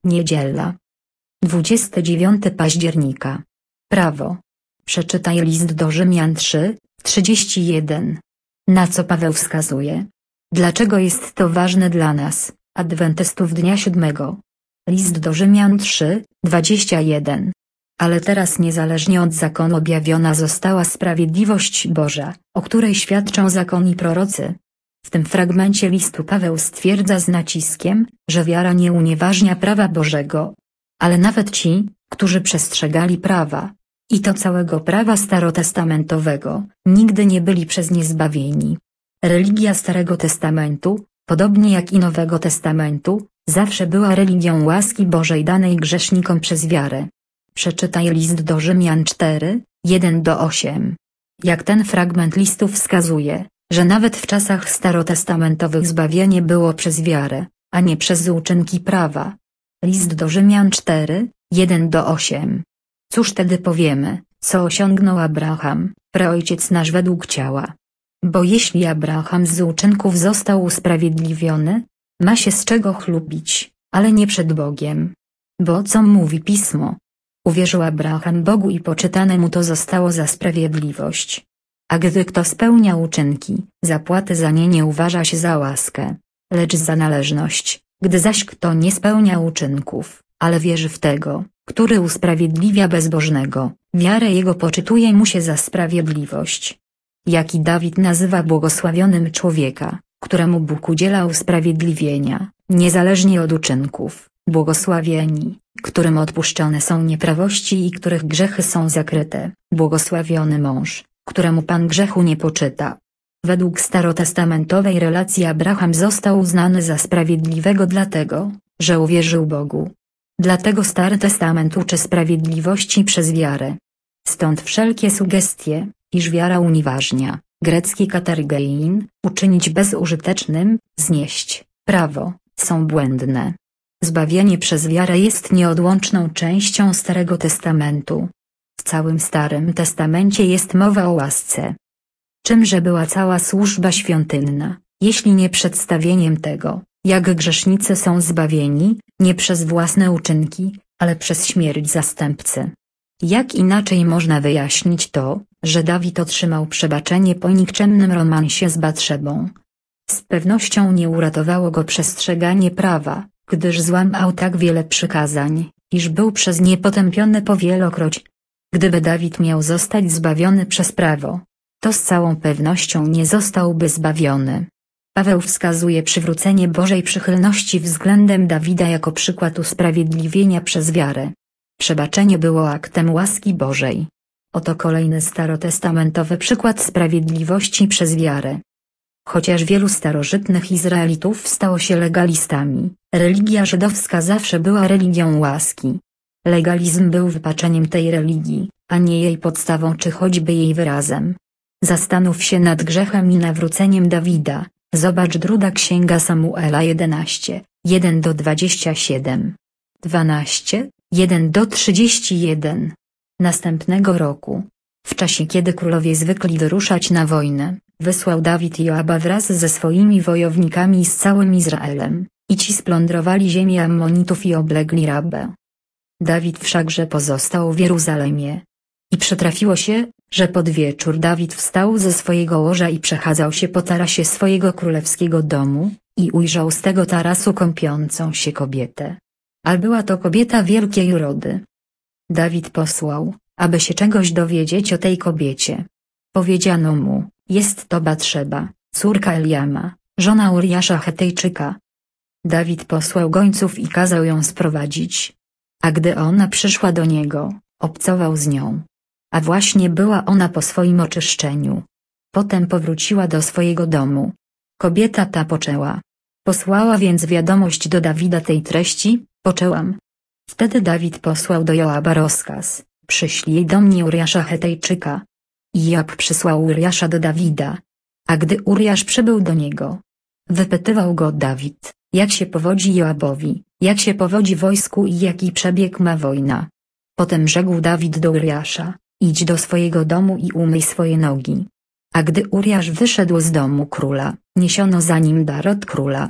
Niedziela. 29 października. Prawo. Przeczytaj list do Rzymian 3:31. Na co Paweł wskazuje? Dlaczego jest to ważne dla nas, adwentystów dnia siódmego? List do Rzymian 3:21. Ale teraz niezależnie od zakonu objawiona została sprawiedliwość Boża, o której świadczą zakon i prorocy. W tym fragmencie listu Paweł stwierdza z naciskiem, że wiara nie unieważnia prawa Bożego. Ale nawet ci, którzy przestrzegali prawa, i to całego prawa starotestamentowego, nigdy nie byli przez nie zbawieni. Religia Starego Testamentu, podobnie jak i Nowego Testamentu, zawsze była religią łaski Bożej danej grzesznikom przez wiarę. Przeczytaj list do Rzymian 4:1-8. Jak ten fragment listu wskazuje, że nawet w czasach starotestamentowych zbawienie było przez wiarę, a nie przez uczynki prawa. List do Rzymian 4:1-8. Cóż tedy powiemy, co osiągnął Abraham, praojciec nasz według ciała? Bo jeśli Abraham z uczynków został usprawiedliwiony, ma się z czego chlubić, ale nie przed Bogiem. Bo co mówi Pismo? Uwierzył Abraham Bogu i poczytane mu to zostało za sprawiedliwość. A gdy kto spełnia uczynki, zapłaty za nie nie uważa się za łaskę, lecz za należność. Gdy zaś kto nie spełnia uczynków, ale wierzy w tego, który usprawiedliwia bezbożnego, wiarę jego poczytuje mu się za sprawiedliwość. Jaki Dawid nazywa błogosławionym człowieka, któremu Bóg udziela usprawiedliwienia, niezależnie od uczynków, błogosławieni, którym odpuszczone są nieprawości i których grzechy są zakryte, błogosławiony mąż, któremu Pan grzechu nie poczyta. Według starotestamentowej relacji Abraham został uznany za sprawiedliwego dlatego, że uwierzył Bogu. Dlatego Stary Testament uczy sprawiedliwości przez wiarę. Stąd wszelkie sugestie, iż wiara unieważnia, grecki katargein, uczynić bezużytecznym, znieść, prawo, są błędne. Zbawienie przez wiarę jest nieodłączną częścią Starego Testamentu. W całym Starym Testamencie jest mowa o łasce. Czymże była cała służba świątynna, jeśli nie przedstawieniem tego, jak grzesznicy są zbawieni, nie przez własne uczynki, ale przez śmierć zastępcy. Jak inaczej można wyjaśnić to, że Dawid otrzymał przebaczenie po nikczemnym romansie z Batszebą? Z pewnością nie uratowało go przestrzeganie prawa, gdyż złamał tak wiele przykazań, iż był przez nie potępiony powielokroć. Gdyby Dawid miał zostać zbawiony przez prawo, to z całą pewnością nie zostałby zbawiony. Paweł wskazuje przywrócenie Bożej przychylności względem Dawida jako przykład usprawiedliwienia przez wiarę. Przebaczenie było aktem łaski Bożej. Oto kolejny starotestamentowy przykład sprawiedliwości przez wiarę. Chociaż wielu starożytnych Izraelitów stało się legalistami, religia żydowska zawsze była religią łaski. Legalizm był wypaczeniem tej religii, a nie jej podstawą czy choćby jej wyrazem. Zastanów się nad grzechem i nawróceniem Dawida. Zobacz druga księga Samuela 11, 1-27. 12, 1-31. Następnego roku, w czasie kiedy królowie zwykli wyruszać na wojnę, wysłał Dawid Joaba wraz ze swoimi wojownikami i z całym Izraelem, i ci splądrowali ziemię Ammonitów i oblegli Rabę. Dawid wszakże pozostał w Jeruzalemie. I przytrafiło się, że pod wieczór Dawid wstał ze swojego łoża i przechadzał się po tarasie swojego królewskiego domu, i ujrzał z tego tarasu kąpiącą się kobietę. A była to kobieta wielkiej urody. Dawid posłał, aby się czegoś dowiedzieć o tej kobiecie. Powiedziano mu, jest to Batszeba, córka Eliama, żona Uriasza Chetejczyka. Dawid posłał gońców i kazał ją sprowadzić. A gdy ona przyszła do niego, obcował z nią. A właśnie była ona po swoim oczyszczeniu. Potem powróciła do swojego domu. Kobieta ta poczęła. Posłała więc wiadomość do Dawida tej treści, poczęłam. Wtedy Dawid posłał do Joaba rozkaz, przyślij do mnie Uriasza Chetejczyka. I Joab przysłał Uriasza do Dawida. A gdy Uriasz przybył do niego, wypytywał go Dawid, jak się powodzi Joabowi, jak się powodzi wojsku i jaki przebieg ma wojna. Potem rzekł Dawid do Uriasza, idź do swojego domu i umyj swoje nogi. A gdy Uriasz wyszedł z domu króla, niesiono za nim dar od króla.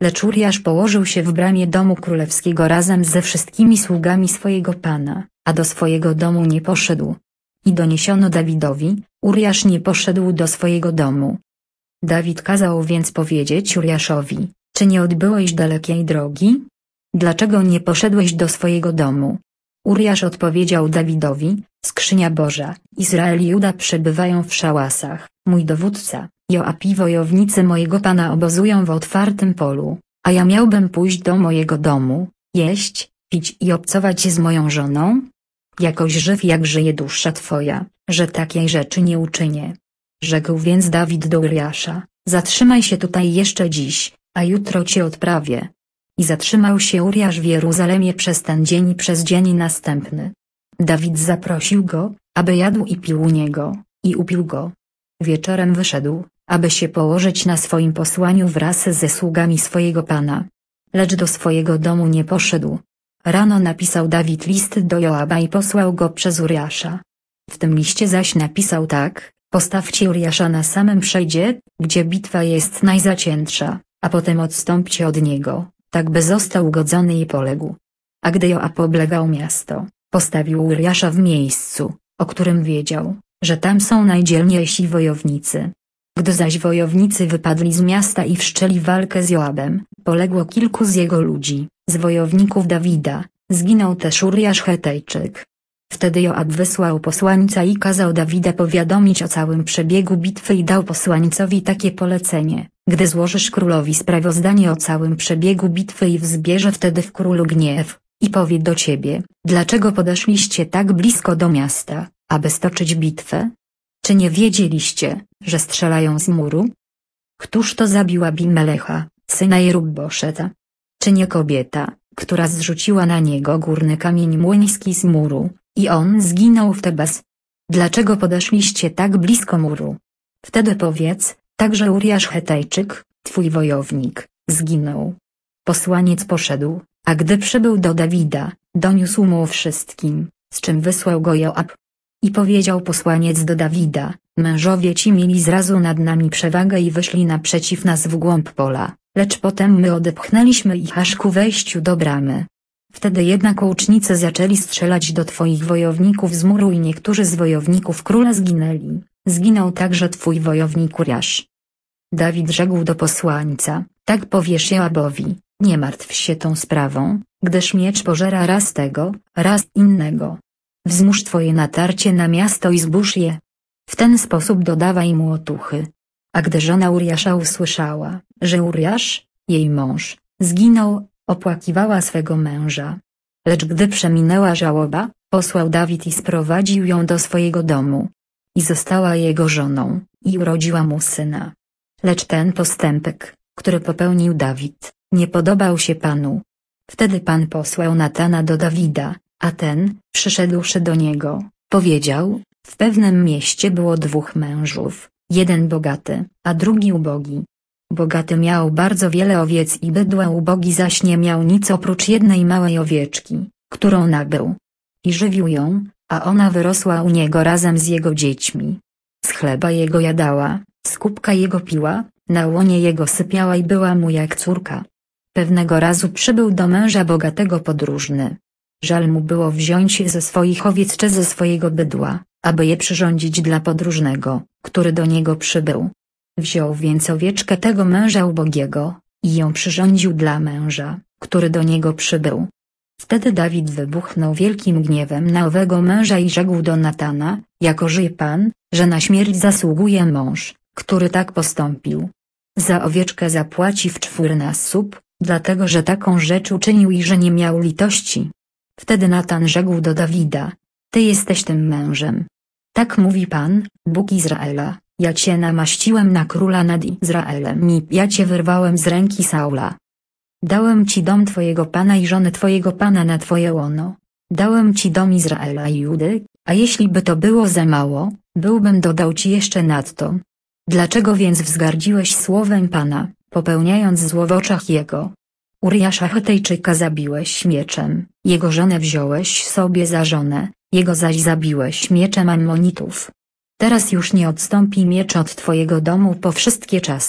Lecz Uriasz położył się w bramie domu królewskiego razem ze wszystkimi sługami swojego pana, a do swojego domu nie poszedł. I doniesiono Dawidowi, Uriasz nie poszedł do swojego domu. Dawid kazał więc powiedzieć Uriaszowi, czy nie odbyłeś dalekiej drogi? Dlaczego nie poszedłeś do swojego domu? Uriasz odpowiedział Dawidowi, skrzynia Boża, Izrael i Juda przebywają w szałasach, mój dowódca, Joab i wojownicy mojego pana obozują w otwartym polu, a ja miałbym pójść do mojego domu, jeść, pić i obcować z moją żoną? Jakoś żyw jak żyje dusza twoja, że takiej rzeczy nie uczynię. Rzekł więc Dawid do Uriasza, zatrzymaj się tutaj jeszcze dziś, a jutro cię odprawię. I zatrzymał się Uriasz w Jeruzalemie przez ten dzień i przez dzień następny. Dawid zaprosił go, aby jadł i pił u niego, i upił go. Wieczorem wyszedł, aby się położyć na swoim posłaniu wraz ze sługami swojego pana. Lecz do swojego domu nie poszedł. Rano napisał Dawid list do Joaba i posłał go przez Uriasza. W tym liście zaś napisał tak, postawcie Uriasza na samym przejdzie, gdzie bitwa jest najzaciętsza, a potem odstąpcie od niego, tak by został ugodzony i poległ. A gdy Joab oblegał miasto, postawił Uriasza w miejscu, o którym wiedział, że tam są najdzielniejsi wojownicy. Gdy zaś wojownicy wypadli z miasta i wszczęli walkę z Joabem, poległo kilku z jego ludzi, z wojowników Dawida, zginął też Uriasz Hetejczyk. Wtedy Joab wysłał posłańca i kazał Dawida powiadomić o całym przebiegu bitwy i dał posłańcowi takie polecenie, gdy złożysz królowi sprawozdanie o całym przebiegu bitwy i wzbierze wtedy w królu gniew, i powie do ciebie, dlaczego podeszliście tak blisko do miasta, aby stoczyć bitwę? Czy nie wiedzieliście, że strzelają z muru? Któż to zabił Abimelecha, syna Jerubboszeta? Czy nie kobieta, która zrzuciła na niego górny kamień młyński z muru, i on zginął w Tebas? Dlaczego podeszliście tak blisko muru? Wtedy powiedz, także Uriasz Hetejczyk, twój wojownik, zginął. Posłaniec poszedł, a gdy przybył do Dawida, doniósł mu o wszystkim, z czym wysłał go Joab. I powiedział posłaniec do Dawida, mężowie ci mieli zrazu nad nami przewagę i wyszli naprzeciw nas w głąb pola, lecz potem my odepchnęliśmy ich aż ku wejściu do bramy. Wtedy jednak łucznicy zaczęli strzelać do twoich wojowników z muru i niektórzy z wojowników króla zginęli, zginął także twój wojownik Uriasz. Dawid rzekł do posłańca, tak powiesz Joabowi, nie martw się tą sprawą, gdyż miecz pożera raz tego, raz innego. Wzmóż twoje natarcie na miasto i zbórz je. W ten sposób dodawaj mu otuchy. A gdy żona Uriasza usłyszała, że Uriasz, jej mąż, zginął, opłakiwała swego męża. Lecz gdy przeminęła żałoba, posłał Dawid i sprowadził ją do swojego domu. I została jego żoną, i urodziła mu syna. Lecz ten postępek, który popełnił Dawid, nie podobał się Panu. Wtedy Pan posłał Natana do Dawida, a ten, przyszedłszy do niego, powiedział, w pewnym mieście było dwóch mężów, jeden bogaty, a drugi ubogi. Bogaty miał bardzo wiele owiec i bydła, ubogi zaś nie miał nic oprócz jednej małej owieczki, którą nabył. I żywił ją, a ona wyrosła u niego razem z jego dziećmi. Z chleba jego jadała, z kubka jego piła, na łonie jego sypiała i była mu jak córka. Pewnego razu przybył do męża bogatego podróżny. Żal mu było wziąć ze swoich owiec czy ze swojego bydła, aby je przyrządzić dla podróżnego, który do niego przybył. Wziął więc owieczkę tego męża ubogiego, i ją przyrządził dla męża, który do niego przybył. Wtedy Dawid wybuchnął wielkim gniewem na owego męża i rzekł do Natana, jako żyje Pan, że na śmierć zasługuje mąż, który tak postąpił. Za owieczkę zapłaci w 4-násób, dlatego że taką rzecz uczynił i że nie miał litości. Wtedy Natan rzekł do Dawida, ty jesteś tym mężem. Tak mówi Pan, Bóg Izraela, ja cię namaściłem na króla nad Izraelem i ja cię wyrwałem z ręki Saula. Dałem ci dom twojego pana i żonę twojego pana na twoje łono. Dałem ci dom Izraela i Judy, a jeśli by to było za mało, byłbym dodał ci jeszcze nadto. Dlaczego więc wzgardziłeś słowem Pana, popełniając zło w oczach jego? Uriasza Hetejczyka zabiłeś mieczem, jego żonę wziąłeś sobie za żonę, jego zaś zabiłeś mieczem Ammonitów. Teraz już nie odstąpi miecz od twojego domu po wszystkie czasy,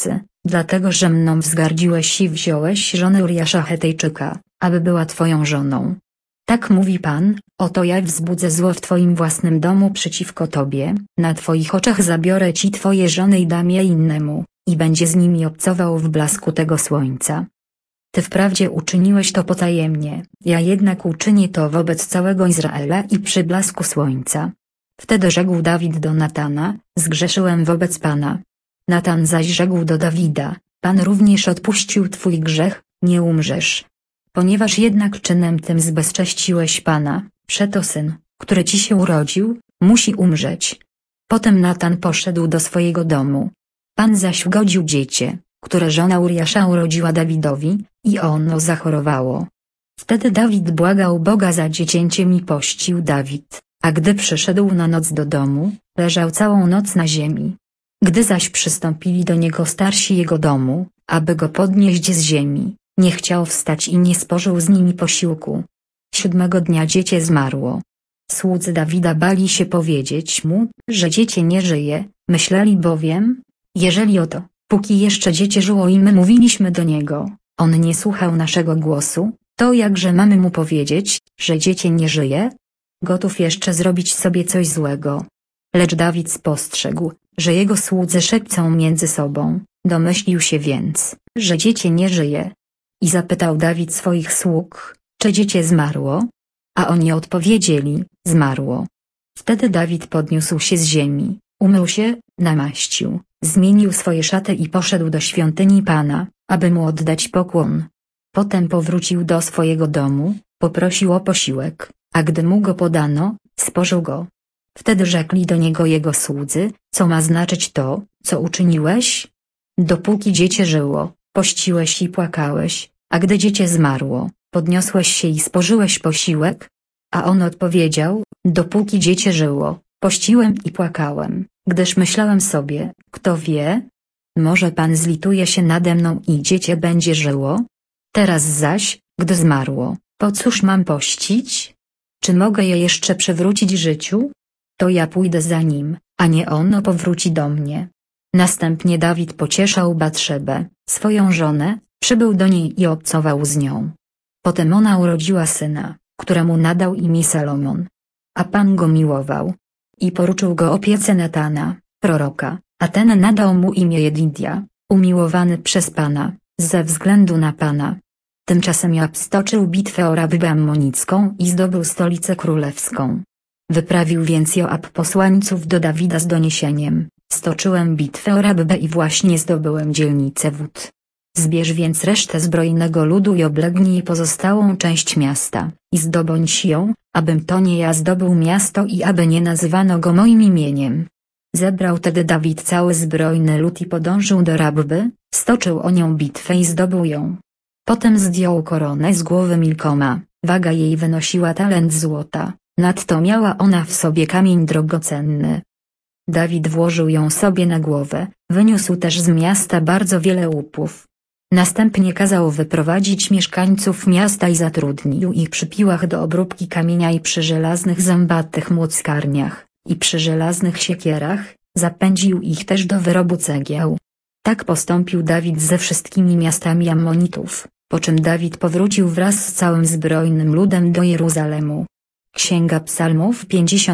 dlatego że mną wzgardziłeś i wziąłeś żonę Uriasza Chetejczyka, aby była twoją żoną. Tak mówi Pan, oto ja wzbudzę zło w twoim własnym domu przeciwko tobie, na twoich oczach zabiorę ci twoje żony i dam je innemu, i będzie z nimi obcował w blasku tego słońca. Ty wprawdzie uczyniłeś to potajemnie, ja jednak uczynię to wobec całego Izraela i przy blasku słońca. Wtedy rzekł Dawid do Natana, zgrzeszyłem wobec Pana. Natan zaś rzekł do Dawida, Pan również odpuścił twój grzech, nie umrzesz. Ponieważ jednak czynem tym zbezcześciłeś Pana, przeto syn, który ci się urodził, musi umrzeć. Potem Natan poszedł do swojego domu. Pan zaś ugodził dziecię, które żona Uriasza urodziła Dawidowi, i ono zachorowało. Wtedy Dawid błagał Boga za dziecięciem i pościł Dawid, a gdy przyszedł na noc do domu, leżał całą noc na ziemi. Gdy zaś przystąpili do niego starsi jego domu, aby go podnieść z ziemi, nie chciał wstać i nie spożył z nimi posiłku. 7 dnia dziecię zmarło. Słudzy Dawida bali się powiedzieć mu, że dziecię nie żyje, myśleli bowiem, jeżeli oto, póki jeszcze dziecię żyło i my mówiliśmy do niego, on nie słuchał naszego głosu, to jakże mamy mu powiedzieć, że dziecię nie żyje? Gotów jeszcze zrobić sobie coś złego. Lecz Dawid spostrzegł, że jego słudzy szepcą między sobą, domyślił się więc, że dziecię nie żyje. I zapytał Dawid swoich sług, czy dziecię zmarło? A oni odpowiedzieli, zmarło. Wtedy Dawid podniósł się z ziemi, umył się, namaścił, zmienił swoje szaty i poszedł do świątyni Pana, aby mu oddać pokłon. Potem powrócił do swojego domu, poprosił o posiłek, a gdy mu go podano, spożył go. Wtedy rzekli do niego jego słudzy, co ma znaczyć to, co uczyniłeś? Dopóki dziecię żyło, pościłeś i płakałeś, a gdy dziecię zmarło, podniosłeś się i spożyłeś posiłek? A on odpowiedział, dopóki dziecię żyło, pościłem i płakałem, gdyż myślałem sobie, kto wie? Może Pan zlituje się nade mną i dziecię będzie żyło? Teraz zaś, gdy zmarło, po cóż mam pościć? Czy mogę je jeszcze przywrócić życiu? To ja pójdę za nim, a nie ono powróci do mnie. Następnie Dawid pocieszał Batszebę, swoją żonę, przybył do niej i obcował z nią. Potem ona urodziła syna, któremu nadał imię Salomon. A Pan go miłował. I poruczył go opiece Natana, proroka, a ten nadał mu imię Jedidia, umiłowany przez Pana, ze względu na Pana. Tymczasem Joab stoczył bitwę o Rabybę Ammonicką i zdobył stolicę królewską. Wyprawił więc Joab posłańców do Dawida z doniesieniem, stoczyłem bitwę o Rabybę i właśnie zdobyłem dzielnicę wód. Zbierz więc resztę zbrojnego ludu i oblegnij pozostałą część miasta, i zdobądź ją, abym to nie ja zdobył miasto i aby nie nazywano go moim imieniem. Zebrał tedy Dawid cały zbrojny lud i podążył do Rabby, stoczył o nią bitwę i zdobył ją. Potem zdjął koronę z głowy Milkoma, waga jej wynosiła talent złota, nadto miała ona w sobie kamień drogocenny. Dawid włożył ją sobie na głowę, wyniósł też z miasta bardzo wiele łupów. Następnie kazał wyprowadzić mieszkańców miasta i zatrudnił ich przy piłach do obróbki kamienia i przy żelaznych zębatych młockarniach, i przy żelaznych siekierach, zapędził ich też do wyrobu cegieł. Tak postąpił Dawid ze wszystkimi miastami Ammonitów, po czym Dawid powrócił wraz z całym zbrojnym ludem do Jeruzalemu. Księga Psalmów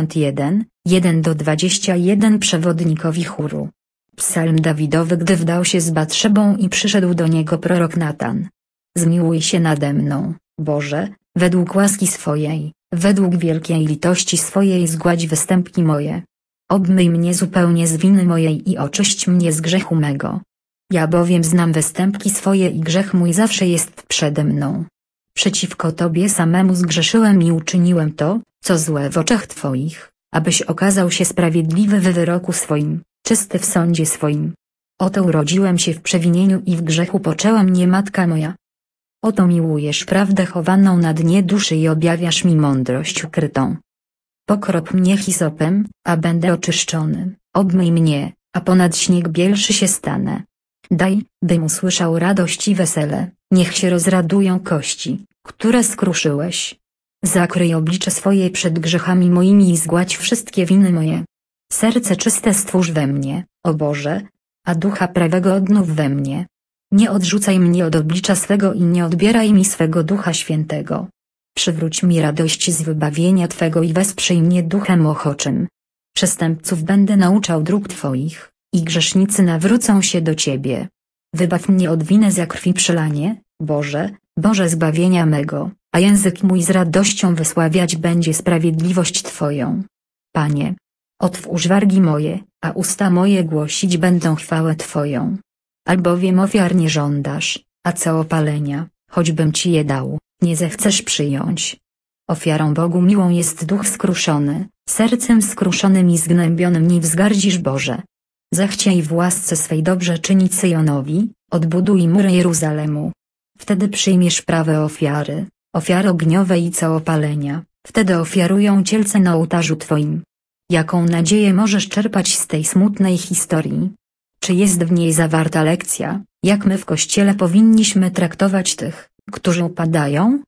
51, 1-21 przewodnikowi chóru. Psalm Dawidowy, gdy wdał się z Batszebą i przyszedł do niego prorok Natan. Zmiłuj się nade mną, Boże, według łaski swojej, według wielkiej litości swojej zgładź występki moje. Obmyj mnie zupełnie z winy mojej i oczyść mnie z grzechu mego. Ja bowiem znam występki swoje i grzech mój zawsze jest przede mną. Przeciwko Tobie samemu zgrzeszyłem i uczyniłem to, co złe w oczach Twoich, abyś okazał się sprawiedliwy w wyroku swoim, czysty w sądzie swoim. Oto urodziłem się w przewinieniu i w grzechu poczęła mnie matka moja. Oto miłujesz prawdę chowaną na dnie duszy i objawiasz mi mądrość ukrytą. Pokrop mnie hisopem, a będę oczyszczony, obmyj mnie, a ponad śnieg bielszy się stanę. Daj, bym usłyszał radość i wesele, niech się rozradują kości, które skruszyłeś. Zakryj oblicze swoje przed grzechami moimi i zgładź wszystkie winy moje. Serce czyste stwórz we mnie, o Boże, a Ducha Prawego odnów we mnie. Nie odrzucaj mnie od oblicza swego i nie odbieraj mi swego Ducha Świętego. Przywróć mi radość z wybawienia Twego i wesprzyj mnie Duchem Ochoczym. Przestępców będę nauczał dróg Twoich, i grzesznicy nawrócą się do Ciebie. Wybaw mnie od winy za krwi przelanie, Boże, Boże zbawienia mego, a język mój z radością wysławiać będzie sprawiedliwość Twoją. Panie, otwórz wargi moje, a usta moje głosić będą chwałę Twoją. Albowiem ofiar nie żądasz, a całopalenia, choćbym Ci je dał, nie zechcesz przyjąć. Ofiarą Bogu miłą jest duch skruszony, sercem skruszonym i zgnębionym nie wzgardzisz Boże. Zechciej w łasce swej dobrze czynić Syjonowi, odbuduj mury Jeruzalemu. Wtedy przyjmiesz prawe ofiary, ofiary ogniowe i całopalenia, wtedy ofiarują cielce na ołtarzu Twoim. Jaką nadzieję możesz czerpać z tej smutnej historii? Czy jest w niej zawarta lekcja, jak my w Kościele powinniśmy traktować tych, którzy upadają?